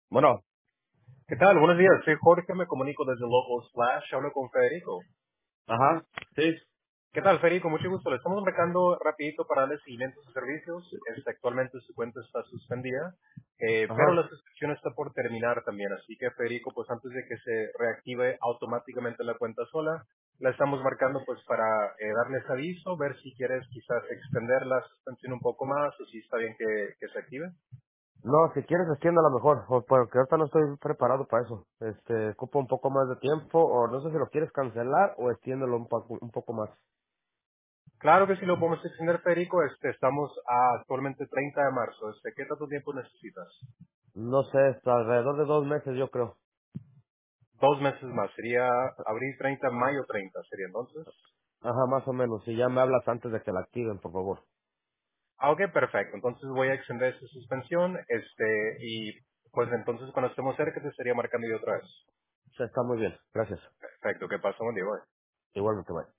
Bueno, ¿Qué tal? Buenos días. Soy Jorge, me comunico desde Local Splash. Hablo con Federico. ajá, sí, ¿Qué tal, Federico? Mucho gusto. Le estamos marcando rapidito para darle seguimiento a sus servicios. Actualmente su cuenta está suspendida, pero ajá. la suspensión está por terminar también. Así que, Federico, pues antes de que se reactive automáticamente la cuenta sola, la estamos marcando pues para darles aviso, ver si quieres quizás extender la suspensión un poco más o si está bien que se active. No, si quieres extiéndala mejor, porque ahorita no estoy preparado para eso. Ocupo un poco más de tiempo, o no sé si lo quieres cancelar o extiéndelo un poco más. Claro que sí lo podemos extender, Federico. Estamos a actualmente 30 de marzo. ¿Qué tanto tiempo necesitas? No sé, hasta alrededor de 2 meses yo creo. 2 meses más. Sería abril 30, mayo 30. Sería entonces. Ajá, más o menos. Si ya me hablas antes de que la activen, por favor. Ok, perfecto. Entonces voy a extender esa suspensión. Y pues entonces cuando estemos cerca te estaría marcando yo otra vez. Sí, está muy bien. Gracias. Perfecto. ¿Qué pasa, buen día? Bye. Igualmente, bye.